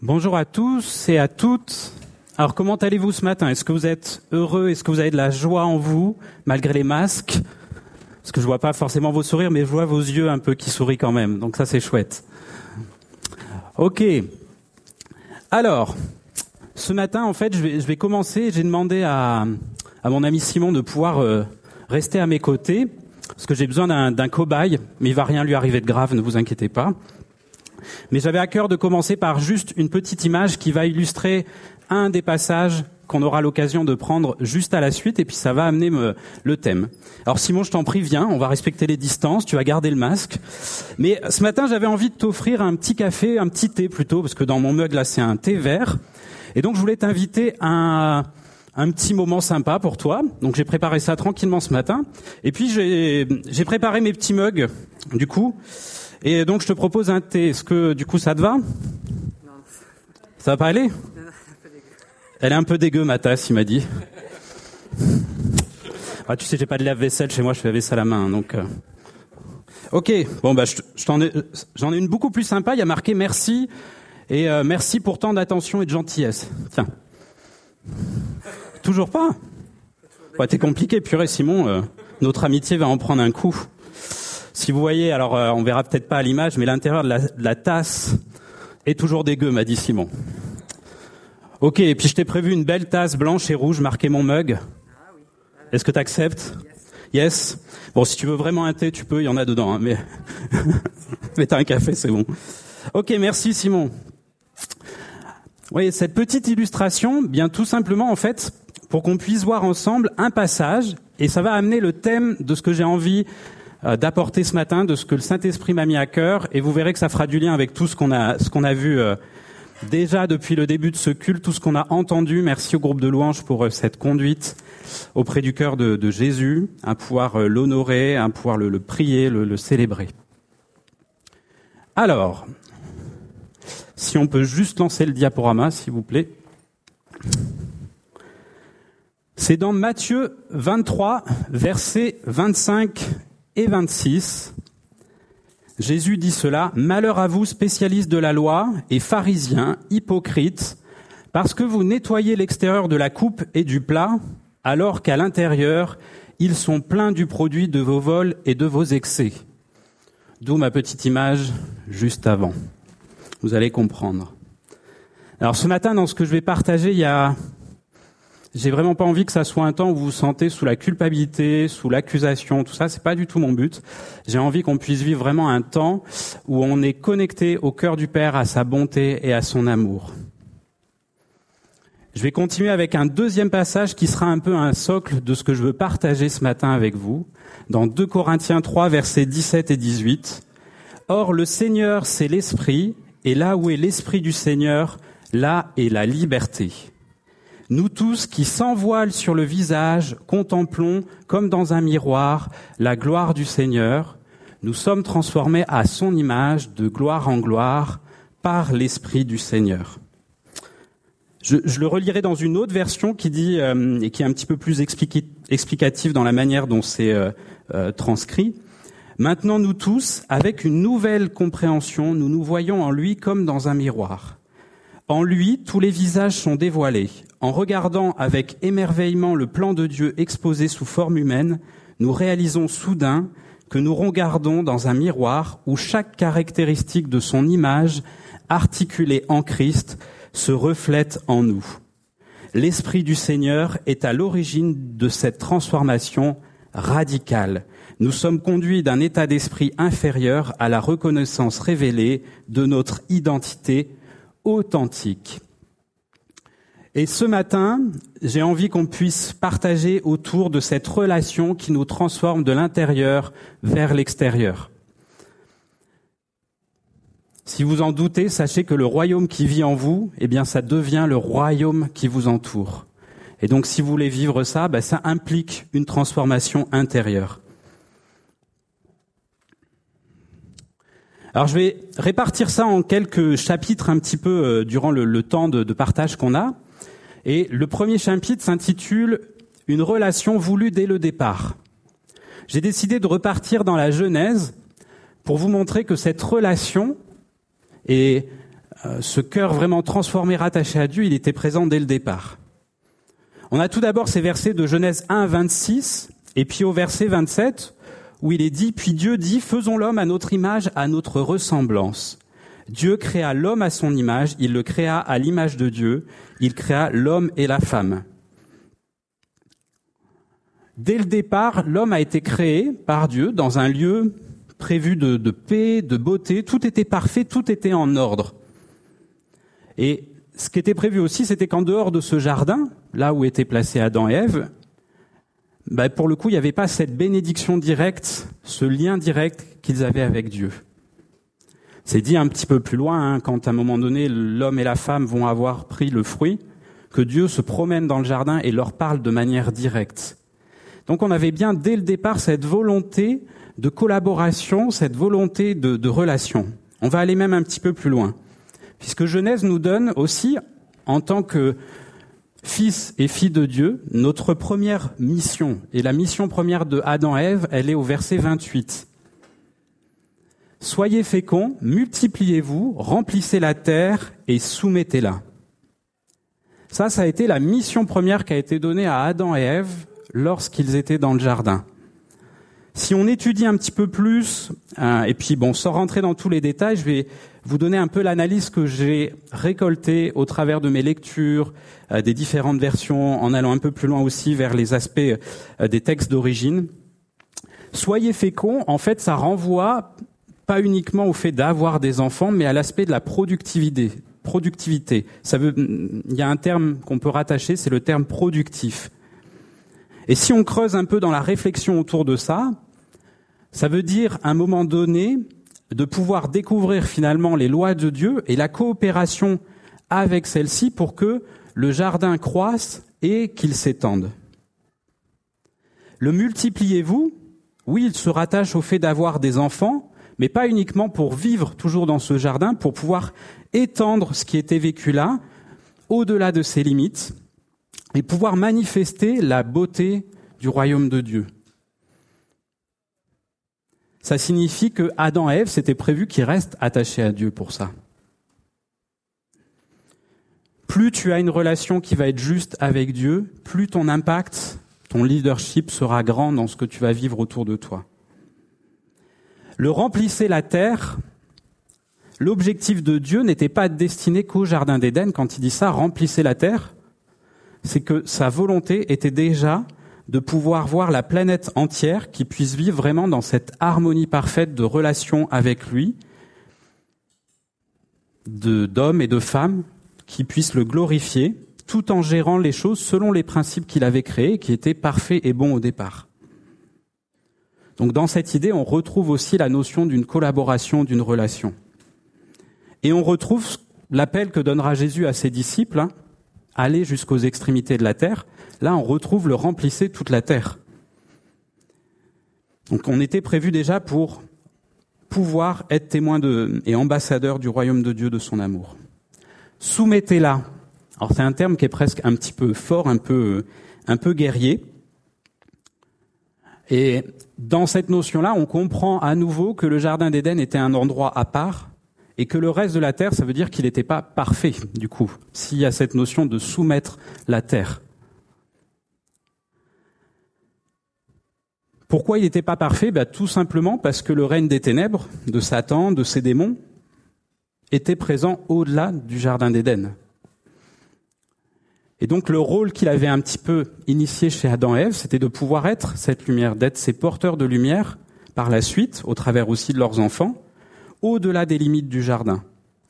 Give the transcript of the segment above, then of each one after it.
Bonjour à tous et à toutes. Alors comment allez-vous ce matin ? Est-ce que vous êtes heureux ? Est-ce que vous avez de la joie en vous, malgré les masques ? Parce que je vois pas forcément vos sourires, mais je vois vos yeux un peu qui sourient quand même. Donc ça c'est chouette. Ok. Alors, ce matin en fait je vais commencer. J'ai demandé à mon ami Simon de pouvoir rester à mes côtés. Parce que j'ai besoin d'un cobaye, mais il va rien lui arriver de grave, ne vous inquiétez pas. Mais j'avais à cœur de commencer par juste une petite image qui va illustrer un des passages qu'on aura l'occasion de prendre juste à la suite, et puis ça va amener le thème. Alors Simon, je t'en prie, viens, on va respecter les distances, tu vas garder le masque. Mais ce matin, j'avais envie de t'offrir un petit café, un petit thé plutôt, parce que dans mon mug là, c'est un thé vert. Et donc je voulais t'inviter à un petit moment sympa pour toi. Donc j'ai préparé ça tranquillement ce matin. Et puis j'ai préparé mes petits mugs, du coup. Et donc je te propose un thé. Est-ce que du coup ça te va ? Non. Ça va pas aller ? Elle est un peu dégueu ma tasse, il m'a dit. Ah, tu sais, j'ai pas de lave-vaisselle chez moi, je fais la vaisselle à la main, donc. Ok, bon bah j'en ai une beaucoup plus sympa. Il y a marqué merci et merci pour tant d'attention et de gentillesse. Tiens. Toujours pas ? Ouais, t'es compliqué, purée, Simon. Notre amitié va en prendre un coup. Si vous voyez, alors on verra peut-être pas à l'image, mais l'intérieur de la tasse est toujours dégueu, m'a dit Simon. Ok, et puis je t'ai prévu une belle tasse blanche et rouge marquée mon mug. Est-ce que tu acceptes ? Yes. Bon, si tu veux vraiment un thé, tu peux, il y en a dedans, hein, mais mais t'as un café, c'est bon. Ok, merci Simon. Oui, cette petite illustration, bien tout simplement en fait, pour qu'on puisse voir ensemble un passage, et ça va amener le thème de ce que j'ai envie d'apporter ce matin, de ce que le Saint-Esprit m'a mis à cœur, et vous verrez que ça fera du lien avec tout ce qu'on a vu déjà depuis le début de ce culte, tout ce qu'on a entendu. Merci au groupe de louanges pour cette conduite auprès du cœur de Jésus, à pouvoir l'honorer, à pouvoir le prier, le célébrer. Alors, si on peut juste lancer le diaporama, s'il vous plaît. C'est dans Matthieu 23, versets 25 et 26. Jésus dit cela: « Malheur à vous, spécialistes de la loi et pharisiens, hypocrites, parce que vous nettoyez l'extérieur de la coupe et du plat, alors qu'à l'intérieur, ils sont pleins du produit de vos vols et de vos excès. » D'où ma petite image juste avant. Vous allez comprendre. Alors ce matin, dans ce que je vais partager, j'ai vraiment pas envie que ça soit un temps où vous vous sentez sous la culpabilité, sous l'accusation, tout ça, c'est pas du tout mon but. J'ai envie qu'on puisse vivre vraiment un temps où on est connecté au cœur du Père, à sa bonté et à son amour. Je vais continuer avec un deuxième passage qui sera un peu un socle de ce que je veux partager ce matin avec vous, dans 2 Corinthiens 3, versets 17 et 18. « Or, le Seigneur, c'est l'Esprit, et là où est l'Esprit du Seigneur, là est la liberté. Nous tous qui sans voile sur le visage, contemplons comme dans un miroir la gloire du Seigneur, nous sommes transformés à son image de gloire en gloire par l'Esprit du Seigneur. » Je le relirai dans une autre version qui dit, et qui est un petit peu plus explicative dans la manière dont c'est transcrit. « Maintenant nous tous, avec une nouvelle compréhension, nous nous voyons en lui comme dans un miroir. En lui, tous les visages sont dévoilés. En regardant avec émerveillement le plan de Dieu exposé sous forme humaine, nous réalisons soudain que nous regardons dans un miroir où chaque caractéristique de son image, articulée en Christ, se reflète en nous. L'Esprit du Seigneur est à l'origine de cette transformation radicale. Nous sommes conduits d'un état d'esprit inférieur à la reconnaissance révélée de notre identité authentique. » Et ce matin, j'ai envie qu'on puisse partager autour de cette relation qui nous transforme de l'intérieur vers l'extérieur. Si vous en doutez, sachez que le royaume qui vit en vous, eh bien, ça devient le royaume qui vous entoure. Et donc, si vous voulez vivre ça, ça implique une transformation intérieure. Alors, je vais répartir ça en quelques chapitres un petit peu durant le temps de partage qu'on a. Et le premier chapitre s'intitule « Une relation voulue dès le départ ». J'ai décidé de repartir dans la Genèse pour vous montrer que cette relation est ce cœur vraiment transformé, rattaché à Dieu, il était présent dès le départ. On a tout d'abord ces versets de Genèse 1, 26, et puis au verset 27, où il est dit « Puis Dieu dit, faisons l'homme à notre image, à notre ressemblance. Dieu créa l'homme à son image, il le créa à l'image de Dieu, il créa l'homme et la femme. » Dès le départ, l'homme a été créé par Dieu dans un lieu prévu de paix, de beauté. Tout était parfait, tout était en ordre. Et ce qui était prévu aussi, c'était qu'en dehors de ce jardin, là où étaient placés Adam et Ève, pour le coup, il n'y avait pas cette bénédiction directe, ce lien direct qu'ils avaient avec Dieu. C'est dit un petit peu plus loin, quand à un moment donné, l'homme et la femme vont avoir pris le fruit, que Dieu se promène dans le jardin et leur parle de manière directe. Donc on avait bien dès le départ cette volonté de collaboration, cette volonté de relation. On va aller même un petit peu plus loin, puisque Genèse nous donne aussi, en tant que fils et filles de Dieu, notre première mission. Et la mission première de Adam et Ève, elle est au verset 28. « Soyez féconds, multipliez-vous, remplissez la terre et soumettez-la. » Ça a été la mission première qui a été donnée à Adam et Ève lorsqu'ils étaient dans le jardin. Si on étudie un petit peu plus, et puis sans rentrer dans tous les détails, je vais vous donner un peu l'analyse que j'ai récoltée au travers de mes lectures, des différentes versions, en allant un peu plus loin aussi vers les aspects des textes d'origine. Soyez féconds, en fait, ça renvoie pas uniquement au fait d'avoir des enfants, mais à l'aspect de la productivité. Il y a un terme qu'on peut rattacher, c'est le terme productif. Et si on creuse un peu dans la réflexion autour de ça, ça veut dire, à un moment donné, de pouvoir découvrir finalement les lois de Dieu et la coopération avec celles-ci pour que le jardin croisse et qu'il s'étende. Le multipliez-vous, oui, il se rattache au fait d'avoir des enfants, mais pas uniquement pour vivre toujours dans ce jardin, pour pouvoir étendre ce qui était vécu là, au-delà de ses limites, et pouvoir manifester la beauté du royaume de Dieu. Ça signifie que Adam et Ève, c'était prévu qu'ils restent attachés à Dieu pour ça. Plus tu as une relation qui va être juste avec Dieu, plus ton impact, ton leadership sera grand dans ce que tu vas vivre autour de toi. Le remplissez la terre, l'objectif de Dieu n'était pas destiné qu'au jardin d'Éden. Quand il dit ça, remplissez la terre, c'est que sa volonté était déjà de pouvoir voir la planète entière qui puisse vivre vraiment dans cette harmonie parfaite de relation avec lui, d'hommes et de femmes qui puissent le glorifier, tout en gérant les choses selon les principes qu'il avait créés, qui étaient parfaits et bons au départ. Donc dans cette idée, on retrouve aussi la notion d'une collaboration, d'une relation. Et on retrouve l'appel que donnera Jésus à ses disciples, aller jusqu'aux extrémités de la terre. Là, on retrouve le remplissez toute la terre. Donc on était prévu déjà pour pouvoir être témoin et ambassadeur du royaume de Dieu, de son amour. Soumettez-la. Alors c'est un terme qui est presque un petit peu fort, un peu guerrier. Et dans cette notion-là, on comprend à nouveau que le jardin d'Éden était un endroit à part, et que le reste de la terre, ça veut dire qu'il n'était pas parfait, du coup, s'il y a cette notion de soumettre la terre. Pourquoi il n'était pas parfait ? Tout simplement parce que le règne des ténèbres, de Satan, de ses démons, était présent au-delà du jardin d'Éden. Et donc le rôle qu'il avait un petit peu initié chez Adam et Ève, c'était de pouvoir être cette lumière, d'être ces porteurs de lumière par la suite, au travers aussi de leurs enfants, au-delà des limites du jardin.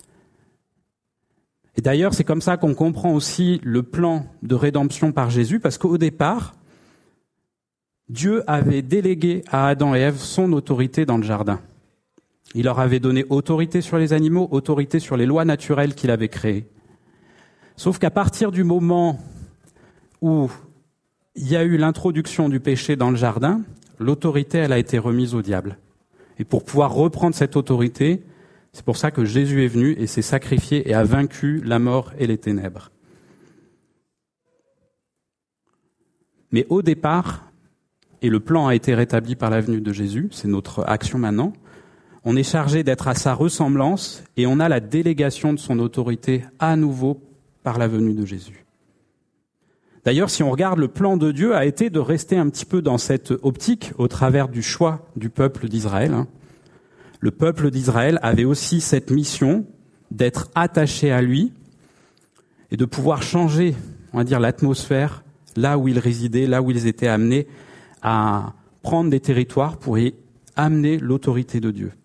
Et d'ailleurs, c'est comme ça qu'on comprend aussi le plan de rédemption par Jésus, parce qu'au départ, Dieu avait délégué à Adam et Ève son autorité dans le jardin. Il leur avait donné autorité sur les animaux, autorité sur les lois naturelles qu'il avait créées. Sauf qu'à partir du moment où il y a eu l'introduction du péché dans le jardin, l'autorité, elle a été remise au diable. Et pour pouvoir reprendre cette autorité, c'est pour ça que Jésus est venu et s'est sacrifié et a vaincu la mort et les ténèbres. Mais au départ, et le plan a été rétabli par la venue de Jésus, c'est notre action maintenant, On est chargé d'être à sa ressemblance et on a la délégation de son autorité à nouveau par la venue de Jésus. D'ailleurs, si on regarde, le plan de Dieu a été de rester un petit peu dans cette optique au travers du choix du peuple d'Israël. Le peuple d'Israël avait aussi cette mission d'être attaché à lui et de pouvoir changer, on va dire, l'atmosphère là où ils résidaient, là où ils étaient amenés à prendre des territoires pour y amener l'autorité de Dieu.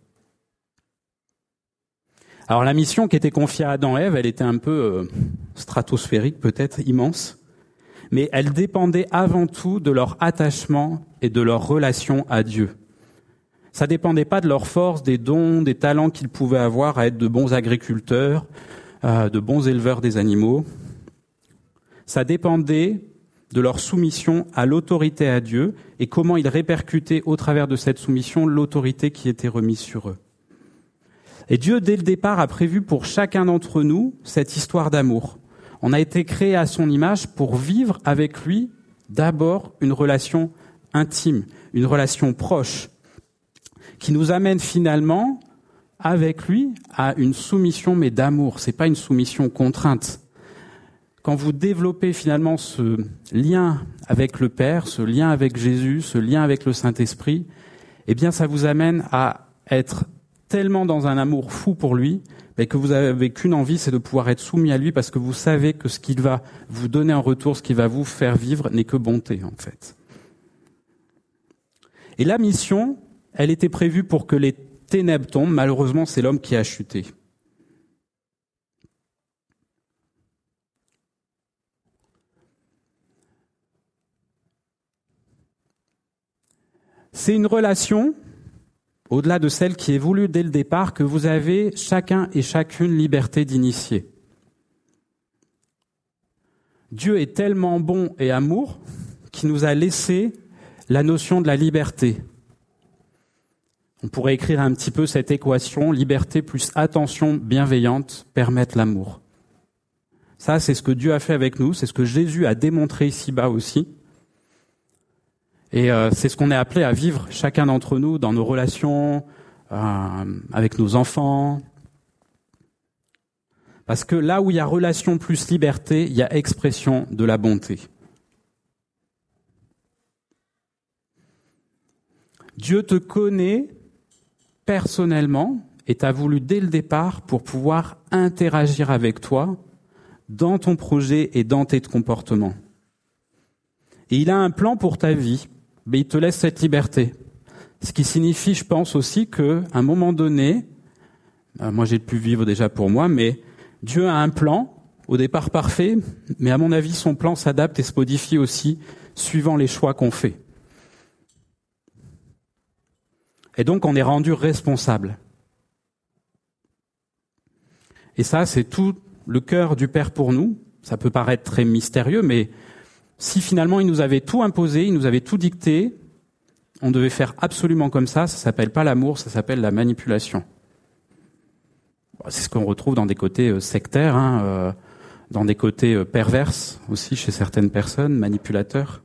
Alors la mission qui était confiée à Adam et Ève, elle était un peu stratosphérique, peut-être immense, mais elle dépendait avant tout de leur attachement et de leur relation à Dieu. Ça dépendait pas de leur force, des dons, des talents qu'ils pouvaient avoir à être de bons agriculteurs, de bons éleveurs des animaux. Ça dépendait de leur soumission à l'autorité à Dieu et comment ils répercutaient au travers de cette soumission l'autorité qui était remise sur eux. Et Dieu, dès le départ, a prévu pour chacun d'entre nous cette histoire d'amour. On a été créé à son image pour vivre avec lui d'abord une relation intime, une relation proche, qui nous amène finalement avec lui à une soumission mais d'amour. C'est pas une soumission contrainte. Quand vous développez finalement ce lien avec le Père, ce lien avec Jésus, ce lien avec le Saint-Esprit, eh bien ça vous amène à être tellement dans un amour fou pour lui, que vous avez qu'une envie, c'est de pouvoir être soumis à lui parce que vous savez que ce qu'il va vous donner en retour, ce qu'il va vous faire vivre, n'est que bonté en fait. Et la mission, elle était prévue pour que les ténèbres tombent. Malheureusement, c'est l'homme qui a chuté. C'est une relation, au-delà de celle qui est voulue dès le départ, que vous avez chacun et chacune liberté d'initier. Dieu est tellement bon et amour qu'il nous a laissé la notion de la liberté. On pourrait écrire un petit peu cette équation, liberté plus attention bienveillante permettent l'amour. Ça, c'est ce que Dieu a fait avec nous, c'est ce que Jésus a démontré ici-bas aussi. Et c'est ce qu'on est appelé à vivre chacun d'entre nous dans nos relations, avec nos enfants. Parce que là où il y a relation plus liberté, il y a expression de la bonté. Dieu te connaît personnellement et t'a voulu dès le départ pour pouvoir interagir avec toi dans ton projet et dans tes comportements. Et il a un plan pour ta vie. Mais il te laisse cette liberté. Ce qui signifie, je pense aussi, qu'à un moment donné, moi j'ai pu vivre déjà pour moi, mais Dieu a un plan, au départ parfait, mais à mon avis, son plan s'adapte et se modifie aussi suivant les choix qu'on fait. Et donc on est rendu responsable. Et ça, c'est tout le cœur du Père pour nous. Ça peut paraître très mystérieux, mais si finalement il nous avait tout imposé, il nous avait tout dicté, on devait faire absolument comme ça s'appelle pas l'amour, ça s'appelle la manipulation. C'est ce qu'on retrouve dans des côtés sectaires, dans des côtés perverses aussi chez certaines personnes, manipulateurs.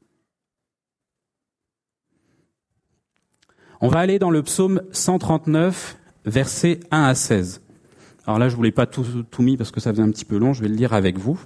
On va aller dans le psaume 139, versets 1 à 16. Alors là, je voulais pas tout mis parce que ça faisait un petit peu long, je vais le lire avec vous.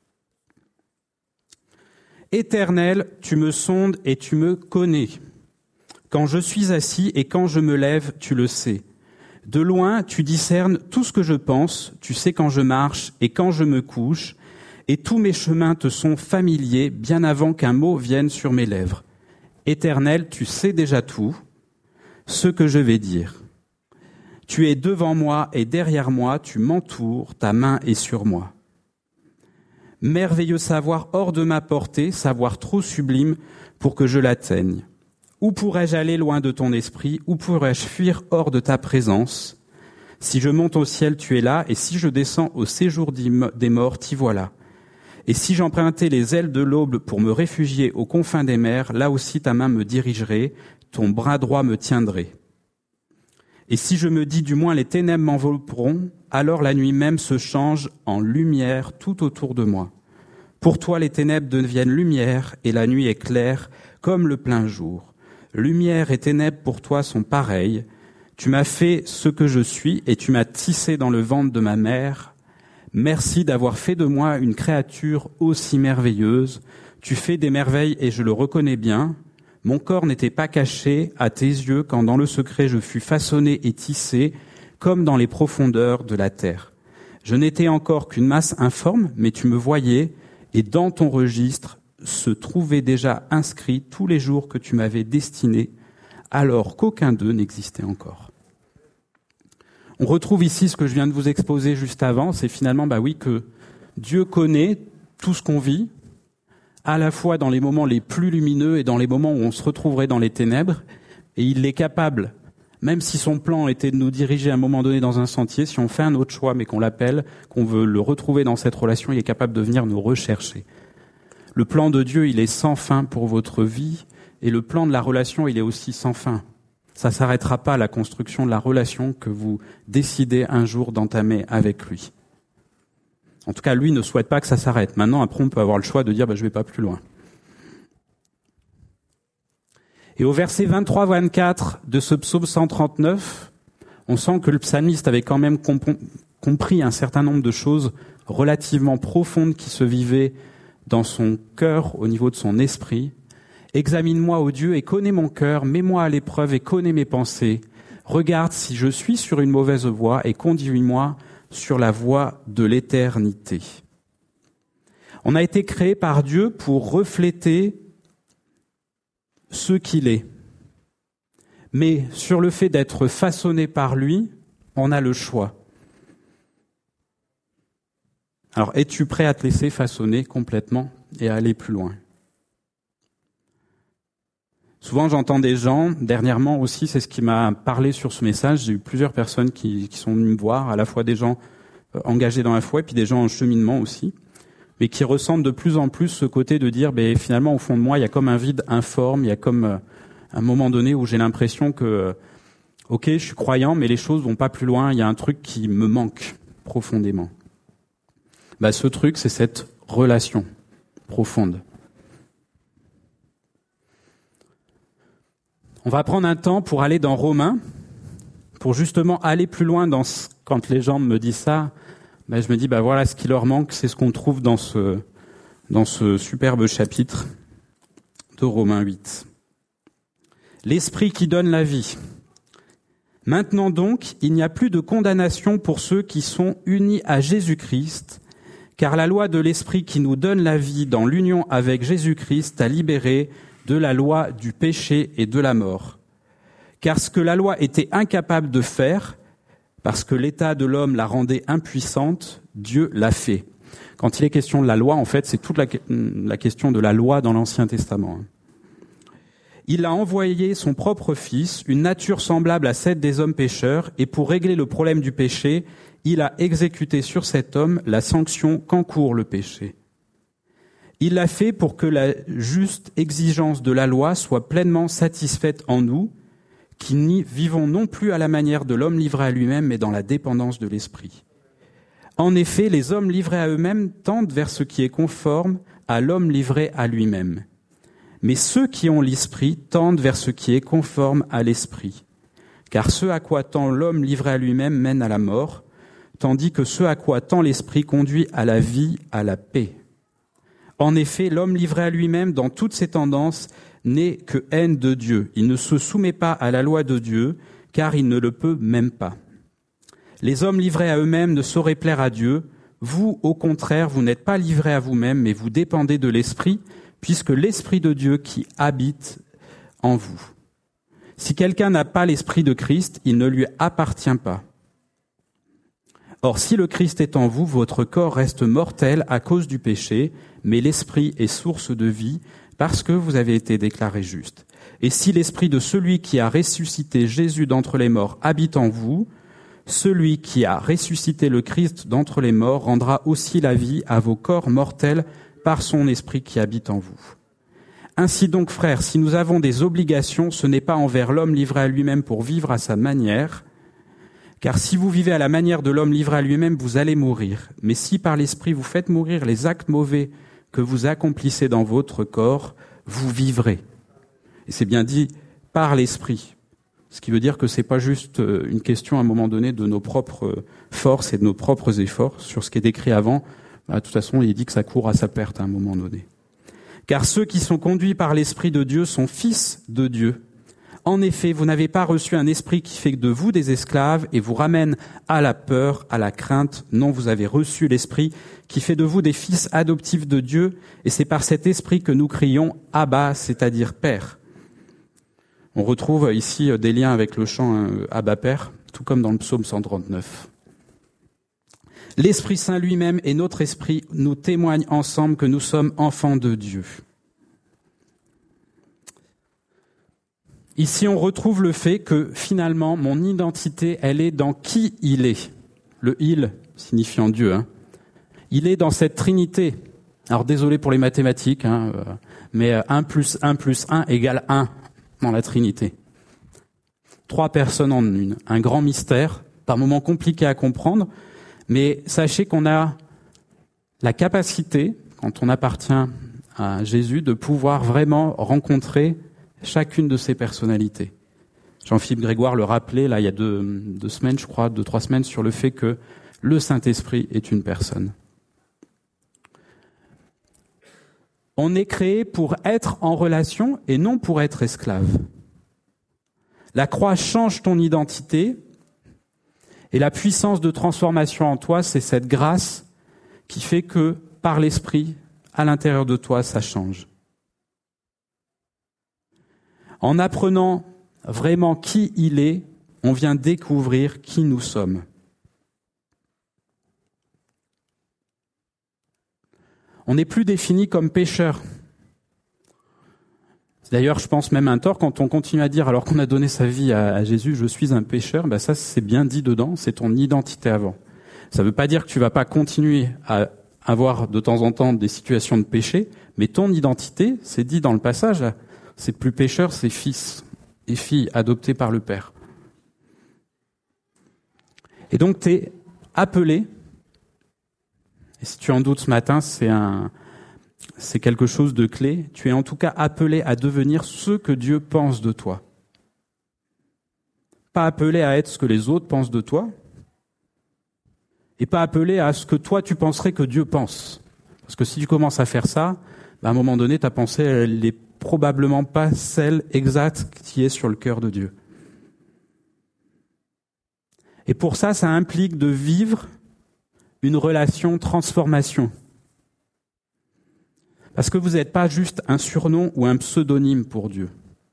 Éternel, tu me sondes et tu me connais. Quand je suis assis et quand je me lève, tu le sais. De loin, tu discernes tout ce que je pense, tu sais quand je marche et quand je me couche, et tous mes chemins te sont familiers bien avant qu'un mot vienne sur mes lèvres. Éternel, tu sais déjà tout, ce que je vais dire. Tu es devant moi et derrière moi, tu m'entoures, ta main est sur moi. Merveilleux savoir hors de ma portée, savoir trop sublime pour que je l'atteigne. Où pourrais-je aller loin de ton esprit? Où pourrais-je fuir hors de ta présence? Si je monte au ciel, tu es là, et si je descends au séjour des morts, t'y voilà. Et si j'empruntais les ailes de l'aube pour me réfugier aux confins des mers, là aussi ta main me dirigerait, ton bras droit me tiendrait. Et si je me dis du moins les ténèbres m'envelopperont, alors la nuit même se change en lumière tout autour de moi. Pour toi les ténèbres deviennent lumière et la nuit est claire comme le plein jour. Lumière et ténèbres pour toi sont pareilles. Tu m'as fait ce que je suis et tu m'as tissé dans le ventre de ma mère. Merci d'avoir fait de moi une créature aussi merveilleuse. Tu fais des merveilles et je le reconnais bien. Mon corps n'était pas caché à tes yeux quand dans le secret je fus façonné et tissé comme dans les profondeurs de la terre. Je n'étais encore qu'une masse informe, mais tu me voyais et dans ton registre se trouvaient déjà inscrits tous les jours que tu m'avais destinés, alors qu'aucun d'eux n'existait encore. On retrouve ici ce que je viens de vous exposer juste avant, c'est finalement, que Dieu connaît tout ce qu'on vit, à la fois dans les moments les plus lumineux et dans les moments où on se retrouverait dans les ténèbres, et il est capable, même si son plan était de nous diriger à un moment donné dans un sentier, si on fait un autre choix mais qu'on l'appelle, qu'on veut le retrouver dans cette relation, il est capable de venir nous rechercher. Le plan de Dieu, il est sans fin pour votre vie, et le plan de la relation, il est aussi sans fin. Ça s'arrêtera pas à la construction de la relation que vous décidez un jour d'entamer avec lui. En tout cas, lui ne souhaite pas que ça s'arrête. Maintenant, après, on peut avoir le choix de dire je vais pas plus loin. Et au verset 23-24 de ce psaume 139, on sent que le psalmiste avait quand même compris un certain nombre de choses relativement profondes qui se vivaient dans son cœur, au niveau de son esprit. Examine-moi, ô Dieu, et connais mon cœur, mets-moi à l'épreuve et connais mes pensées. Regarde si je suis sur une mauvaise voie et conduis-moi sur la voie de l'éternité. On a été créé par Dieu pour refléter ce qu'il est. Mais sur le fait d'être façonné par lui, on a le choix. Alors, es-tu prêt à te laisser façonner complètement et à aller plus loin ? Souvent, j'entends des gens, dernièrement aussi, c'est ce qui m'a parlé sur ce message, j'ai eu plusieurs personnes qui sont venues me voir, à la fois des gens engagés dans la foi et puis des gens en cheminement aussi, mais qui ressentent de plus en plus ce côté de dire, finalement, au fond de moi, il y a comme un vide informe, il y a comme un moment donné où j'ai l'impression que, ok, je suis croyant, mais les choses vont pas plus loin, il y a un truc qui me manque profondément. Ce truc, c'est cette relation profonde. On va prendre un temps pour aller dans Romains, pour justement aller plus loin quand les gens me disent ça, je me dis, voilà, ce qui leur manque, c'est ce qu'on trouve dans ce superbe chapitre de Romains 8. L'esprit qui donne la vie. Maintenant donc, il n'y a plus de condamnation pour ceux qui sont unis à Jésus-Christ, car la loi de l'esprit qui nous donne la vie dans l'union avec Jésus-Christ a libéré de la loi du péché et de la mort. Car ce que la loi était incapable de faire, parce que l'état de l'homme la rendait impuissante, Dieu l'a fait. Quand il est question de la loi, en fait, c'est toute la question de la loi dans l'Ancien Testament. Il a envoyé son propre Fils, une nature semblable à celle des hommes pécheurs, et pour régler le problème du péché, il a exécuté sur cet homme la sanction qu'encourt le péché. Il l'a fait pour que la juste exigence de la loi soit pleinement satisfaite en nous, qui n'y vivons non plus à la manière de l'homme livré à lui-même, mais dans la dépendance de l'esprit. En effet, les hommes livrés à eux-mêmes tendent vers ce qui est conforme à l'homme livré à lui-même. Mais ceux qui ont l'esprit tendent vers ce qui est conforme à l'esprit. Car ce à quoi tend l'homme livré à lui-même mène à la mort, tandis que ce à quoi tend l'esprit conduit à la vie, à la paix. En effet, l'homme livré à lui-même dans toutes ses tendances n'est que haine de Dieu. Il ne se soumet pas à la loi de Dieu, car il ne le peut même pas. Les hommes livrés à eux-mêmes ne sauraient plaire à Dieu. Vous, au contraire, vous n'êtes pas livrés à vous-même, mais vous dépendez de l'Esprit, puisque l'Esprit de Dieu qui habite en vous. Si quelqu'un n'a pas l'Esprit de Christ, il ne lui appartient pas. Or, si le Christ est en vous, votre corps reste mortel à cause du péché, mais l'Esprit est source de vie, parce que vous avez été déclarés justes. Et si l'Esprit de celui qui a ressuscité Jésus d'entre les morts habite en vous, celui qui a ressuscité le Christ d'entre les morts rendra aussi la vie à vos corps mortels par son Esprit qui habite en vous. Ainsi donc, frères, si nous avons des obligations, ce n'est pas envers l'homme livré à lui-même pour vivre à sa manière, car si vous vivez à la manière de l'homme livré à lui-même, vous allez mourir. Mais si par l'Esprit vous faites mourir les actes mauvais que vous accomplissez dans votre corps, vous vivrez. Et c'est bien dit par l'Esprit. Ce qui veut dire que c'est pas juste une question à un moment donné de nos propres forces et de nos propres efforts. Sur ce qui est décrit avant, de toute façon, il dit que ça court à sa perte à un moment donné. Car ceux qui sont conduits par l'Esprit de Dieu sont fils de Dieu. En effet, vous n'avez pas reçu un esprit qui fait de vous des esclaves et vous ramène à la peur, à la crainte. Non, vous avez reçu l'Esprit qui fait de vous des fils adoptifs de Dieu. Et c'est par cet Esprit que nous crions « Abba », c'est-à-dire « Père ». On retrouve ici des liens avec le chant « Abba Père », tout comme dans le psaume 139. L'Esprit Saint lui-même et notre esprit nous témoignent ensemble que nous sommes enfants de Dieu. Ici, on retrouve le fait que finalement, mon identité, elle est dans qui il est. Le « il » signifiant Dieu. Il est dans cette Trinité. Alors désolé pour les mathématiques, mais 1 plus 1 plus 1 égale 1 dans la Trinité. 3 personnes en une. Un grand mystère, par moments compliqué à comprendre. Mais sachez qu'on a la capacité, quand on appartient à Jésus, de pouvoir vraiment rencontrer chacune de ces personnalités. Jean-Philippe Grégoire le rappelait, là, il y a 2 semaines, je crois, 2-3 semaines, sur le fait que le Saint-Esprit est une personne. On est créé pour être en relation et non pour être esclave. La croix change ton identité. Et la puissance de transformation en toi, c'est cette grâce qui fait que, par l'Esprit, à l'intérieur de toi, ça change. En apprenant vraiment qui il est, on vient découvrir qui nous sommes. On n'est plus défini comme pécheurs. D'ailleurs, je pense même un tort quand on continue à dire, alors qu'on a donné sa vie à Jésus, je suis un pécheur, ça c'est bien dit dedans, c'est ton identité avant. Ça ne veut pas dire que tu vas pas continuer à avoir de temps en temps des situations de péché, mais ton identité, c'est dit dans le passage, c'est plus pécheur, c'est fils et filles adoptés par le Père. Et donc tu es appelé, et si tu en doutes ce matin, c'est quelque chose de clé. Tu es en tout cas appelé à devenir ce que Dieu pense de toi. Pas appelé à être ce que les autres pensent de toi, et pas appelé à ce que toi tu penserais que Dieu pense. Parce que si tu commences à faire ça, à un moment donné, ta pensée, elle n'est probablement pas celle exacte qui est sur le cœur de Dieu. Et pour ça, ça implique de vivre une relation transformation. Parce que vous n'êtes pas juste un surnom ou un pseudonyme pour Dieu.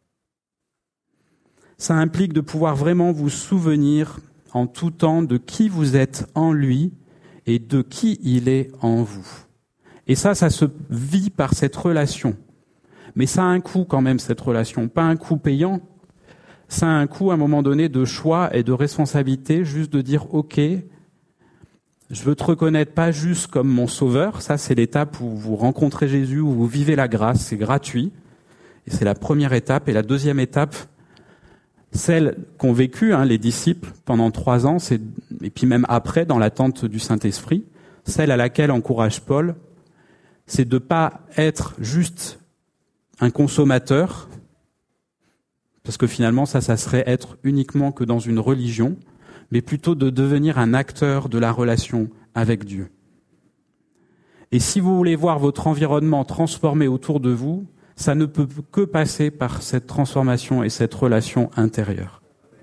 Ça implique de pouvoir vraiment vous souvenir en tout temps de qui vous êtes en lui et de qui il est en vous. Et ça se vit par cette relation. Mais ça a un coût quand même, cette relation. Pas un coût payant. Ça a un coût à un moment donné de choix et de responsabilité, juste de dire « Ok, je veux te reconnaître pas juste comme mon sauveur ». Ça, c'est l'étape où vous rencontrez Jésus, où vous vivez la grâce, c'est gratuit. Et c'est la première étape. Et la deuxième étape, celle qu'ont vécue les disciples pendant 3 ans, et puis même après, dans l'attente du Saint-Esprit, celle à laquelle encourage Paul, c'est de pas être juste un consommateur, parce que finalement, ça serait être uniquement que dans une religion, mais plutôt de devenir un acteur de la relation avec Dieu. Et si vous voulez voir votre environnement transformé autour de vous, ça ne peut que passer par cette transformation et cette relation intérieure.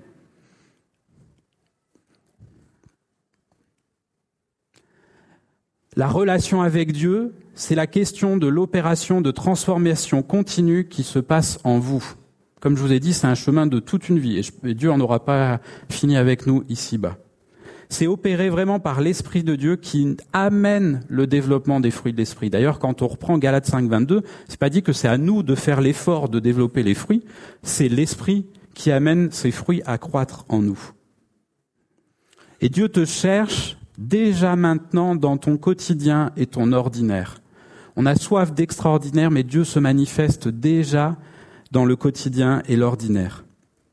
La relation avec Dieu, c'est la question de l'opération de transformation continue qui se passe en vous. Comme je vous ai dit, c'est un chemin de toute une vie et Dieu n'en aura pas fini avec nous ici-bas. C'est opéré vraiment par l'Esprit de Dieu qui amène le développement des fruits de l'Esprit. D'ailleurs, quand on reprend Galates 5, 22, c'est pas dit que c'est à nous de faire l'effort de développer les fruits, c'est l'Esprit qui amène ces fruits à croître en nous. Et Dieu te cherche déjà maintenant dans ton quotidien et ton ordinaire. On a soif d'extraordinaire, mais Dieu se manifeste déjà dans le quotidien et l'ordinaire.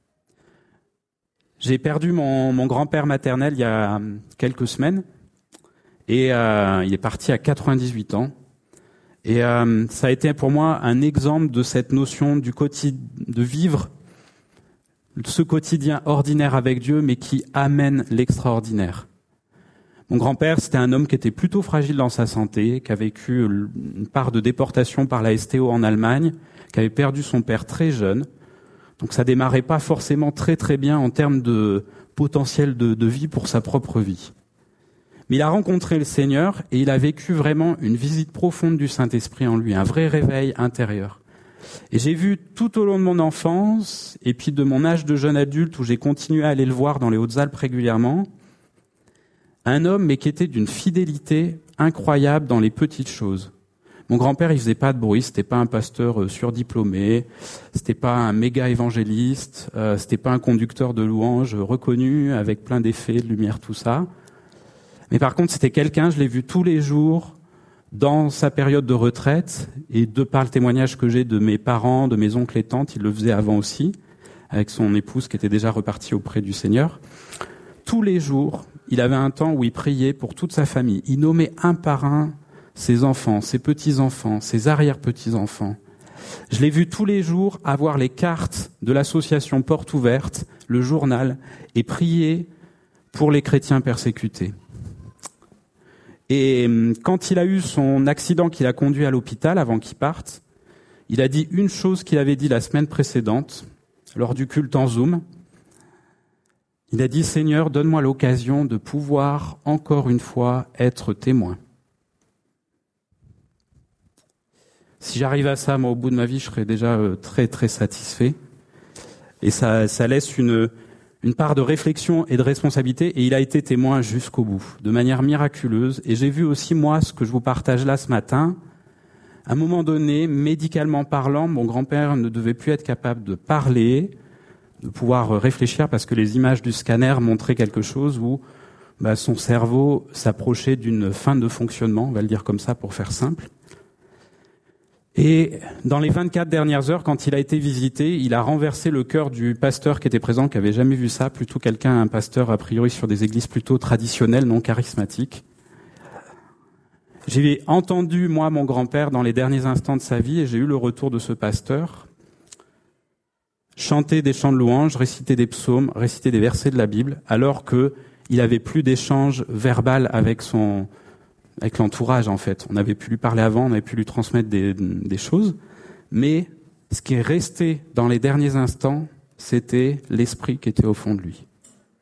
J'ai perdu mon grand-père maternel il y a quelques semaines et il est parti à 98 ans. Et ça a été pour moi un exemple de cette notion du quotidien, de vivre ce quotidien ordinaire avec Dieu, mais qui amène l'extraordinaire. Mon grand-père, c'était un homme qui était plutôt fragile dans sa santé, qui a vécu une part de déportation par la STO en Allemagne, qui avait perdu son père très jeune. Donc ça démarrait pas forcément très très bien en termes de potentiel de vie pour sa propre vie. Mais il a rencontré le Seigneur et il a vécu vraiment une visite profonde du Saint-Esprit en lui, un vrai réveil intérieur. Et j'ai vu tout au long de mon enfance, et puis de mon âge de jeune adulte où j'ai continué à aller le voir dans les Hautes-Alpes régulièrement, un homme mais qui était d'une fidélité incroyable dans les petites choses. Mon grand-père, il faisait pas de bruit, c'était pas un pasteur surdiplômé, c'était pas un méga évangéliste, c'était pas un conducteur de louanges reconnu avec plein d'effets, de lumière, tout ça. Mais par contre, c'était quelqu'un, je l'ai vu tous les jours dans sa période de retraite, et de par le témoignage que j'ai de mes parents, de mes oncles et tantes, il le faisait avant aussi, avec son épouse qui était déjà repartie auprès du Seigneur. Tous les jours, il avait un temps où il priait pour toute sa famille. Il nommait un par un ses enfants, ses petits-enfants, ses arrière-petits-enfants. Je l'ai vu tous les jours avoir les cartes de l'association Porte Ouverte, le journal, et prier pour les chrétiens persécutés. Et quand il a eu son accident qui l'a conduit à l'hôpital avant qu'il parte, il a dit une chose qu'il avait dit la semaine précédente, lors du culte en Zoom. Il a dit « Seigneur, donne-moi l'occasion de pouvoir encore une fois être témoin. » Si j'arrive à ça, moi, au bout de ma vie, je serais déjà très, très satisfait. Et ça laisse une part de réflexion et de responsabilité, et il a été témoin jusqu'au bout, de manière miraculeuse. Et j'ai vu aussi, moi, ce que je vous partage là ce matin. À un moment donné, médicalement parlant, mon grand-père ne devait plus être capable de parler, de pouvoir réfléchir, parce que les images du scanner montraient quelque chose où son cerveau s'approchait d'une fin de fonctionnement, on va le dire comme ça pour faire simple. Et dans les 24 dernières heures, quand il a été visité, il a renversé le cœur du pasteur qui était présent, qui avait jamais vu ça, plutôt un pasteur a priori sur des églises plutôt traditionnelles, non charismatiques. J'ai entendu, moi, mon grand-père, dans les derniers instants de sa vie, et j'ai eu le retour de ce pasteur, chanter des chants de louanges, réciter des psaumes, réciter des versets de la Bible, alors que il avait plus d'échange verbal avec l'entourage, en fait. On avait pu lui parler avant, on avait pu lui transmettre des choses, mais ce qui est resté dans les derniers instants, c'était l'esprit qui était au fond de lui.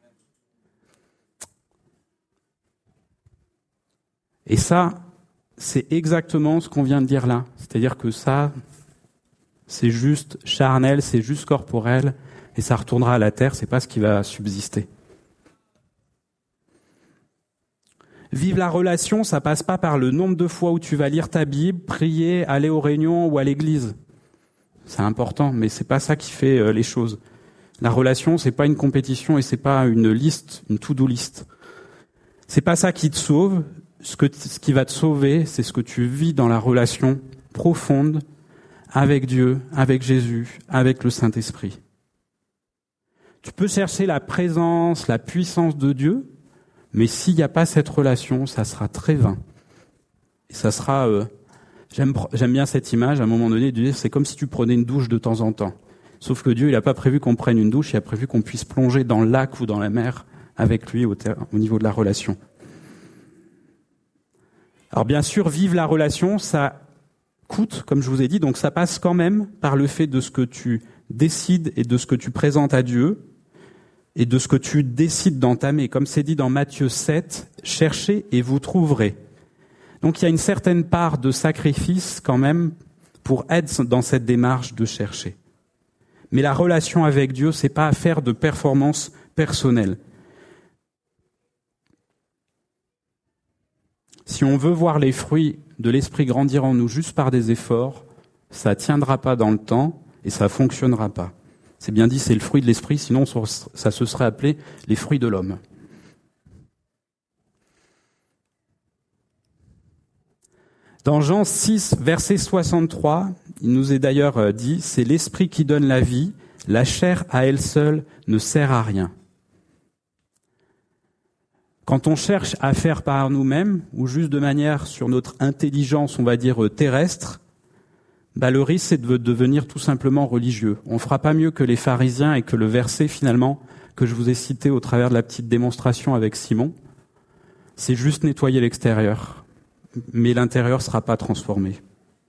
Et ça, c'est exactement ce qu'on vient de dire là. C'est-à-dire que ça, c'est juste charnel, c'est juste corporel, et ça retournera à la terre, c'est pas ce qui va subsister. Vivre la relation, ça passe pas par le nombre de fois où tu vas lire ta Bible, prier, aller aux réunions ou à l'église. C'est important, mais c'est pas ça qui fait les choses. La relation, c'est pas une compétition et c'est pas une liste, une to-do list. C'est pas ça qui te sauve. Ce qui va te sauver, c'est ce que tu vis dans la relation profonde avec Dieu, avec Jésus, avec le Saint-Esprit. Tu peux chercher la présence, la puissance de Dieu, mais s'il n'y a pas cette relation, ça sera très vain. Et ça sera... J'aime bien cette image, à un moment donné, de dire c'est comme si tu prenais une douche de temps en temps. Sauf que Dieu, il n'a pas prévu qu'on prenne une douche, il a prévu qu'on puisse plonger dans le lac ou dans la mer avec lui au niveau de la relation. Alors bien sûr, vivre la relation, ça coûte, comme je vous ai dit, donc ça passe quand même par le fait de ce que tu décides et de ce que tu présentes à Dieu, et de ce que tu décides d'entamer. Comme c'est dit dans Matthieu 7, « Cherchez et vous trouverez ». Donc il y a une certaine part de sacrifice quand même pour être dans cette démarche de chercher. Mais la relation avec Dieu, c'est pas affaire de performance personnelle. Si on veut voir les fruits de l'esprit grandir en nous juste par des efforts, ça tiendra pas dans le temps et ça fonctionnera pas. C'est bien dit, c'est le fruit de l'esprit, sinon ça se serait appelé les fruits de l'homme. Dans Jean 6, verset 63, il nous est d'ailleurs dit, c'est l'esprit qui donne la vie, la chair à elle seule ne sert à rien. Quand on cherche à faire par nous-mêmes, ou juste de manière sur notre intelligence, on va dire terrestre, le risque, c'est de devenir tout simplement religieux. On fera pas mieux que les pharisiens et que le verset, finalement, que je vous ai cité au travers de la petite démonstration avec Simon. C'est juste nettoyer l'extérieur, mais l'intérieur sera pas transformé.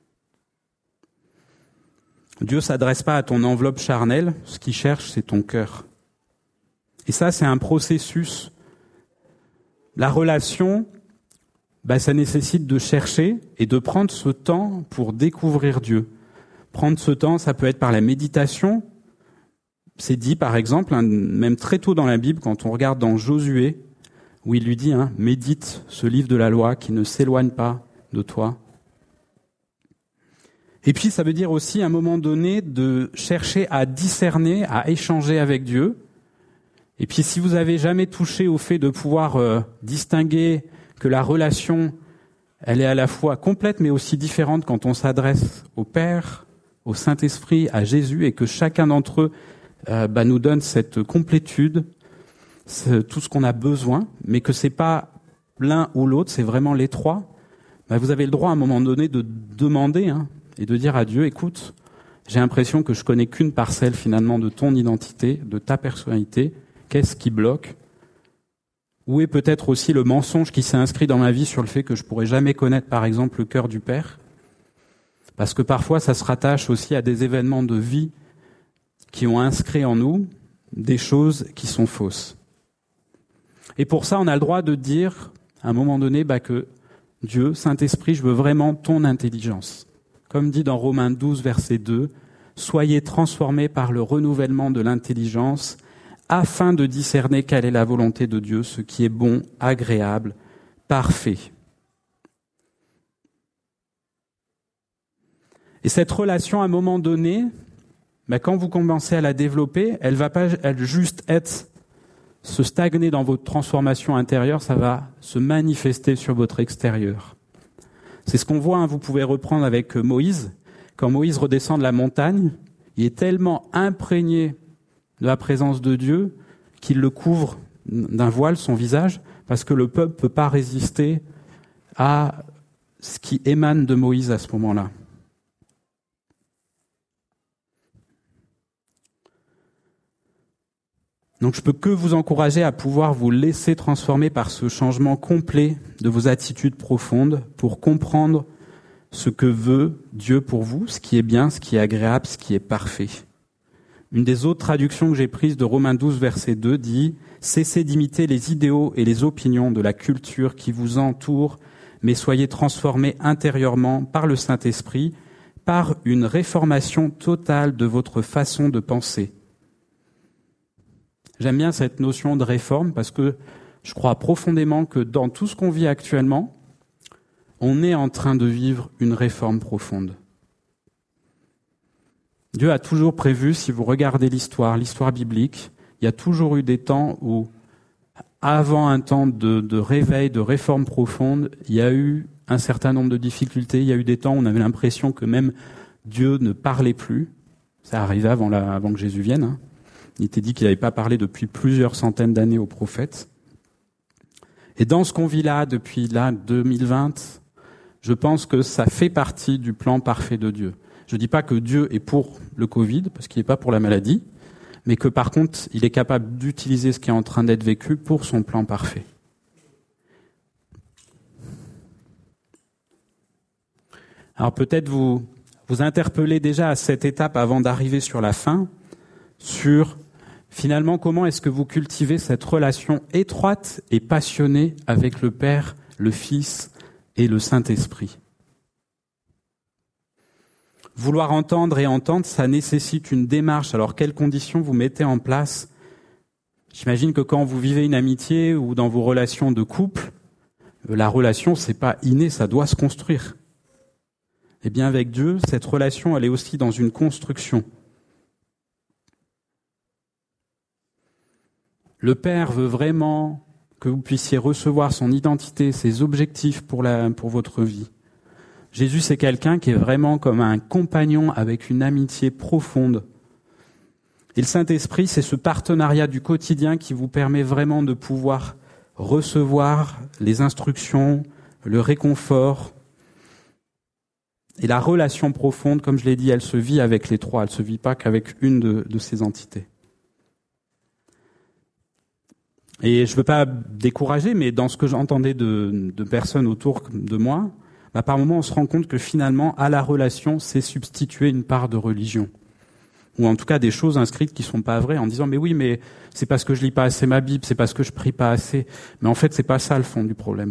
Dieu s'adresse pas à ton enveloppe charnelle, ce qu'il cherche, c'est ton cœur. Et ça, c'est un processus. La relation, ça nécessite de chercher et de prendre ce temps pour découvrir Dieu. Prendre ce temps, ça peut être par la méditation. C'est dit, par exemple, même très tôt dans la Bible, quand on regarde dans Josué, où il lui dit, médite ce livre de la loi qui ne s'éloigne pas de toi. Et puis, ça veut dire aussi, à un moment donné, de chercher à discerner, à échanger avec Dieu. Et puis, si vous avez jamais touché au fait de pouvoir distinguer que la relation, elle est à la fois complète, mais aussi différente quand on s'adresse au Père, au Saint-Esprit, à Jésus, et que chacun d'entre eux nous donne cette complétude, tout ce qu'on a besoin, mais que c'est pas l'un ou l'autre, c'est vraiment les trois. Vous avez le droit à un moment donné de demander et de dire à Dieu, écoute, j'ai l'impression que je connais qu'une parcelle finalement de ton identité, de ta personnalité. Qu'est-ce qui bloque ? Où est peut-être aussi le mensonge qui s'est inscrit dans ma vie sur le fait que je pourrais jamais connaître, par exemple, le cœur du Père ? Parce que parfois, ça se rattache aussi à des événements de vie qui ont inscrit en nous des choses qui sont fausses. Et pour ça, on a le droit de dire, à un moment donné, que Dieu, Saint-Esprit, je veux vraiment ton intelligence. Comme dit dans Romains 12, verset 2, « Soyez transformés par le renouvellement de l'intelligence, afin de discerner quelle est la volonté de Dieu, ce qui est bon, agréable, parfait. » Et cette relation, à un moment donné, quand vous commencez à la développer, elle va pas juste se stagner dans votre transformation intérieure, ça va se manifester sur votre extérieur. C'est ce qu'on voit, vous pouvez reprendre avec Moïse. Quand Moïse redescend de la montagne, il est tellement imprégné de la présence de Dieu qu'il le couvre d'un voile, son visage, parce que le peuple ne peut pas résister à ce qui émane de Moïse à ce moment-là. Donc je peux que vous encourager à pouvoir vous laisser transformer par ce changement complet de vos attitudes profondes pour comprendre ce que veut Dieu pour vous, ce qui est bien, ce qui est agréable, ce qui est parfait. Une des autres traductions que j'ai prises de Romains 12, verset 2 dit « Cessez d'imiter les idéaux et les opinions de la culture qui vous entoure, mais soyez transformés intérieurement par le Saint-Esprit, par une réformation totale de votre façon de penser. » J'aime bien cette notion de réforme parce que je crois profondément que dans tout ce qu'on vit actuellement, on est en train de vivre une réforme profonde. Dieu a toujours prévu, si vous regardez l'histoire biblique, il y a toujours eu des temps où, avant un temps de réveil, de réforme profonde, il y a eu un certain nombre de difficultés. Il y a eu des temps où on avait l'impression que même Dieu ne parlait plus. Ça arrivait avant que Jésus vienne. Il était dit qu'il n'avait pas parlé depuis plusieurs centaines d'années aux prophètes. Et dans ce qu'on vit là, depuis 2020, je pense que ça fait partie du plan parfait de Dieu. Je ne dis pas que Dieu est pour le Covid, parce qu'il n'est pas pour la maladie, mais que par contre, il est capable d'utiliser ce qui est en train d'être vécu pour son plan parfait. Alors peut-être vous interpellez déjà à cette étape avant d'arriver sur la fin, sur finalement comment est-ce que vous cultivez cette relation étroite et passionnée avec le Père, le Fils et le Saint-Esprit. Vouloir entendre et entendre, ça nécessite une démarche. Alors, quelles conditions vous mettez en place ? J'imagine que quand vous vivez une amitié ou dans vos relations de couple, la relation, c'est pas inné, ça doit se construire. Eh bien, avec Dieu, cette relation, elle est aussi dans une construction. Le Père veut vraiment que vous puissiez recevoir son identité, ses objectifs pour votre vie. Jésus, c'est quelqu'un qui est vraiment comme un compagnon avec une amitié profonde. Et le Saint-Esprit, c'est ce partenariat du quotidien qui vous permet vraiment de pouvoir recevoir les instructions, le réconfort, Et la relation profonde, comme je l'ai dit, elle se vit avec les trois, elle se vit pas qu'avec une de ces entités. Et je veux pas décourager, mais dans ce que j'entendais de personnes autour de moi, par moments on se rend compte que finalement, à la relation, c'est substituer une part de religion. Ou en tout cas des choses inscrites qui sont pas vraies, en disant mais oui, mais c'est parce que je lis pas assez ma Bible, c'est parce que je prie pas assez. Mais en fait, c'est pas ça le fond du problème.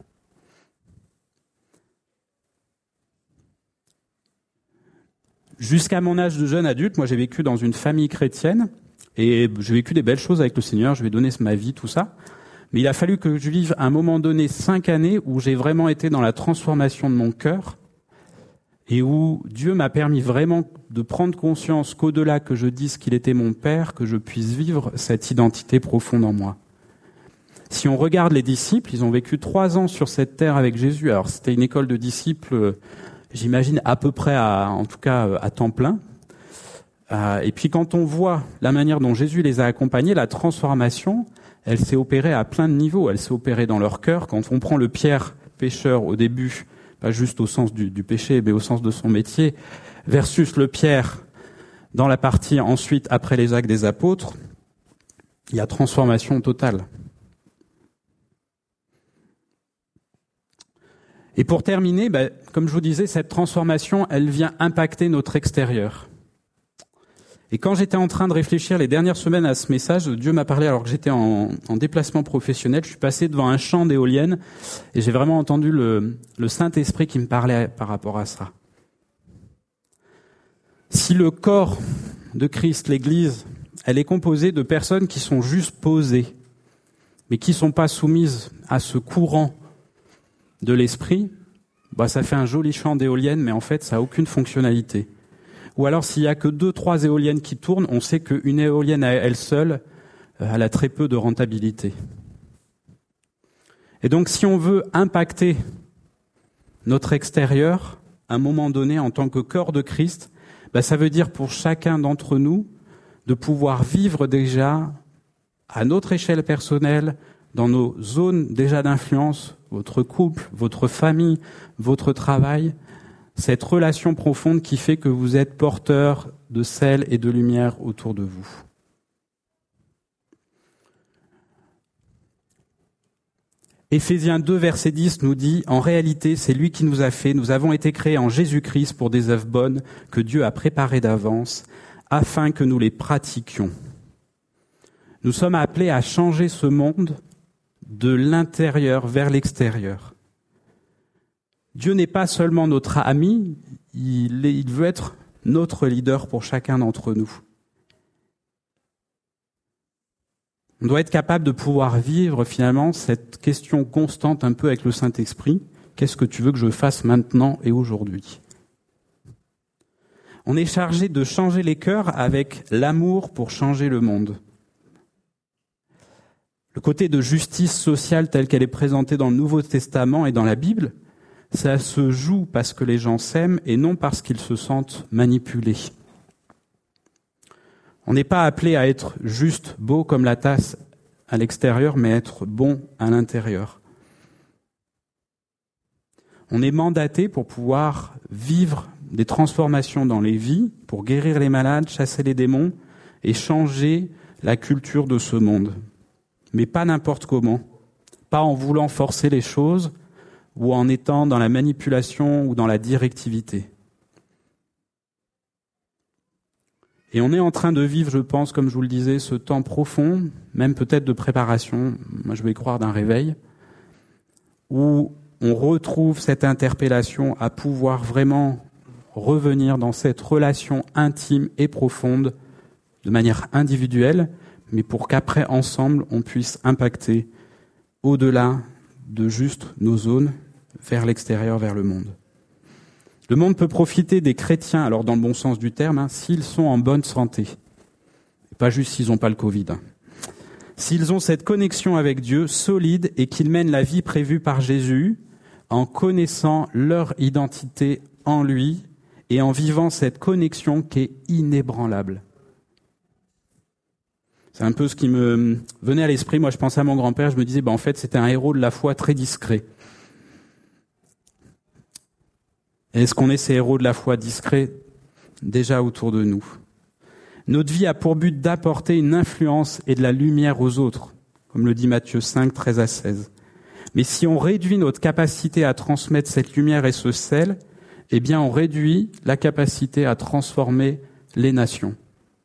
Jusqu'à mon âge de jeune adulte, moi j'ai vécu dans une famille chrétienne et j'ai vécu des belles choses avec le Seigneur, je lui ai donné ma vie, tout ça. Mais il a fallu que je vive à un moment donné 5 années où j'ai vraiment été dans la transformation de mon cœur et où Dieu m'a permis vraiment de prendre conscience qu'au-delà que je dise qu'il était mon Père, que je puisse vivre cette identité profonde en moi. Si on regarde les disciples, ils ont vécu 3 ans sur cette terre avec Jésus. Alors c'était une école de disciples, j'imagine à peu près en tout cas à temps plein. Et puis quand on voit la manière dont Jésus les a accompagnés, la transformation, elle s'est opérée à plein de niveaux. Elle s'est opérée dans leur cœur. Quand on prend le Pierre pécheur au début, pas juste au sens du péché, mais au sens de son métier, versus le Pierre dans la partie ensuite après les actes des apôtres, il y a transformation totale. Et pour terminer, comme je vous disais, cette transformation, elle vient impacter notre extérieur. Et quand j'étais en train de réfléchir les dernières semaines à ce message, Dieu m'a parlé alors que j'étais en déplacement professionnel. Je suis passé devant un champ d'éoliennes et j'ai vraiment entendu le Saint-Esprit qui me parlait par rapport à ça. Si le corps de Christ, l'Église, elle est composée de personnes qui sont juste posées, mais qui ne sont pas soumises à ce courant de l'esprit, ça fait un joli champ d'éoliennes, mais en fait, ça n'a aucune fonctionnalité. Ou alors, s'il y a que 2-3 éoliennes qui tournent, on sait qu'une éolienne à elle seule, elle a très peu de rentabilité. Et donc, si on veut impacter notre extérieur, à un moment donné, en tant que corps de Christ, ça veut dire pour chacun d'entre nous de pouvoir vivre déjà à notre échelle personnelle, dans nos zones déjà d'influence, votre couple, votre famille, votre travail, cette relation profonde qui fait que vous êtes porteur de sel et de lumière autour de vous. Éphésiens 2, verset 10 nous dit « En réalité, c'est lui qui nous a fait, nous avons été créés en Jésus-Christ pour des œuvres bonnes que Dieu a préparées d'avance, afin que nous les pratiquions. » Nous sommes appelés à changer ce monde de l'intérieur vers l'extérieur. Dieu n'est pas seulement notre ami, il veut être notre leader pour chacun d'entre nous. On doit être capable de pouvoir vivre finalement cette question constante un peu avec le Saint-Esprit. Qu'est-ce que tu veux que je fasse maintenant et aujourd'hui ? On est chargé de changer les cœurs avec l'amour pour changer le monde. Le côté de justice sociale telle qu'elle est présentée dans le Nouveau Testament et dans la Bible, ça se joue parce que les gens s'aiment et non parce qu'ils se sentent manipulés. On n'est pas appelé à être juste beau comme la tasse à l'extérieur, mais être bon à l'intérieur. On est mandaté pour pouvoir vivre des transformations dans les vies, pour guérir les malades, chasser les démons et changer la culture de ce monde. Mais pas n'importe comment, pas en voulant forcer les choses, ou en étant dans la manipulation ou dans la directivité. Et on est en train de vivre, je pense, comme je vous le disais, ce temps profond, même peut-être de préparation, moi je vais croire d'un réveil, où on retrouve cette interpellation à pouvoir vraiment revenir dans cette relation intime et profonde, de manière individuelle, mais pour qu'après, ensemble, on puisse impacter au-delà de juste nos zones, vers l'extérieur, vers le monde. Le monde peut profiter des chrétiens, alors dans le bon sens du terme, s'ils sont en bonne santé. Pas juste s'ils n'ont pas le Covid. S'ils ont cette connexion avec Dieu solide et qu'ils mènent la vie prévue par Jésus en connaissant leur identité en lui et en vivant cette connexion qui est inébranlable. C'est un peu ce qui me venait à l'esprit. Moi, je pensais à mon grand-père, je me disais, en fait, c'était un héros de la foi très discret. Est-ce qu'on est ces héros de la foi discrets déjà autour de nous? Notre vie a pour but d'apporter une influence et de la lumière aux autres, comme le dit Matthieu 5, 13 à 16. Mais si on réduit notre capacité à transmettre cette lumière et ce sel, eh bien on réduit la capacité à transformer les nations.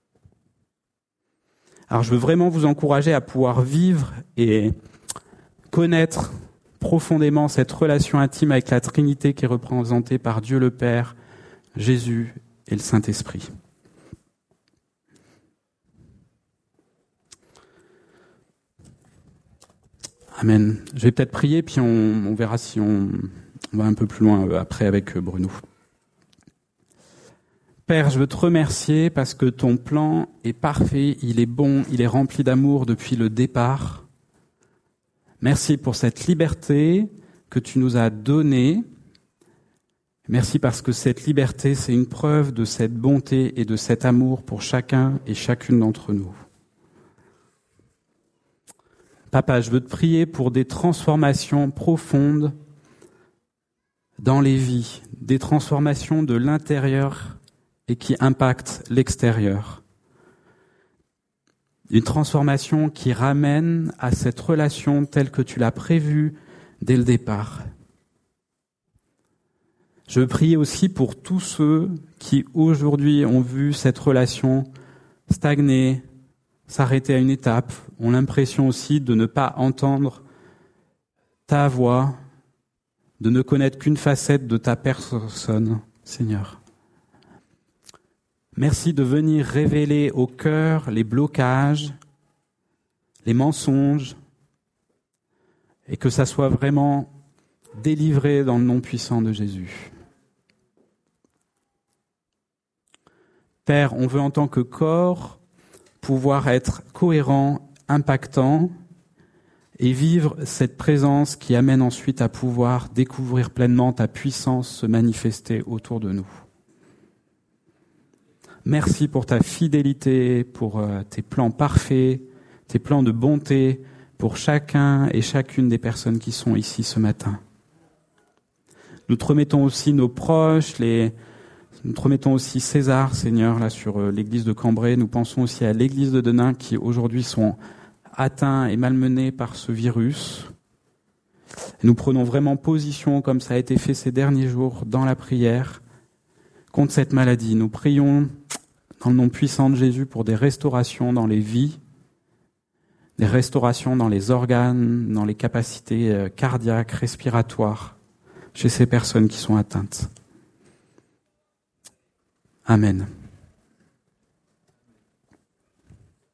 Alors je veux vraiment vous encourager à pouvoir vivre et connaître profondément cette relation intime avec la Trinité qui est représentée par Dieu le Père, Jésus et le Saint-Esprit. Amen. Je vais peut-être prier, puis on verra si on va un peu plus loin après avec Bruno. Père, je veux te remercier parce que ton plan est parfait, il est bon, il est rempli d'amour depuis le départ. Merci pour cette liberté que tu nous as donnée. Merci parce que cette liberté, c'est une preuve de cette bonté et de cet amour pour chacun et chacune d'entre nous. Papa, je veux te prier pour des transformations profondes dans les vies, des transformations de l'intérieur et qui impactent l'extérieur. Une transformation qui ramène à cette relation telle que tu l'as prévue dès le départ. Je veux prier aussi pour tous ceux qui aujourd'hui ont vu cette relation stagner, s'arrêter à une étape, ont l'impression aussi de ne pas entendre ta voix, de ne connaître qu'une facette de ta personne, Seigneur. Merci de venir révéler au cœur les blocages, les mensonges, et que ça soit vraiment délivré dans le nom puissant de Jésus. Père, on veut en tant que corps pouvoir être cohérent, impactant et vivre cette présence qui amène ensuite à pouvoir découvrir pleinement ta puissance se manifester autour de nous. Merci pour ta fidélité, pour tes plans parfaits, tes plans de bonté pour chacun et chacune des personnes qui sont ici ce matin. Nous te remettons aussi nos proches, nous te remettons aussi César, Seigneur, là sur l'église de Cambrai. Nous pensons aussi à l'église de Denain qui aujourd'hui sont atteints et malmenés par ce virus. Et nous prenons vraiment position, comme ça a été fait ces derniers jours, dans la prière, contre cette maladie. Nous prions dans le nom puissant de Jésus pour des restaurations dans les vies, des restaurations dans les organes, dans les capacités cardiaques, respiratoires, chez ces personnes qui sont atteintes. Amen.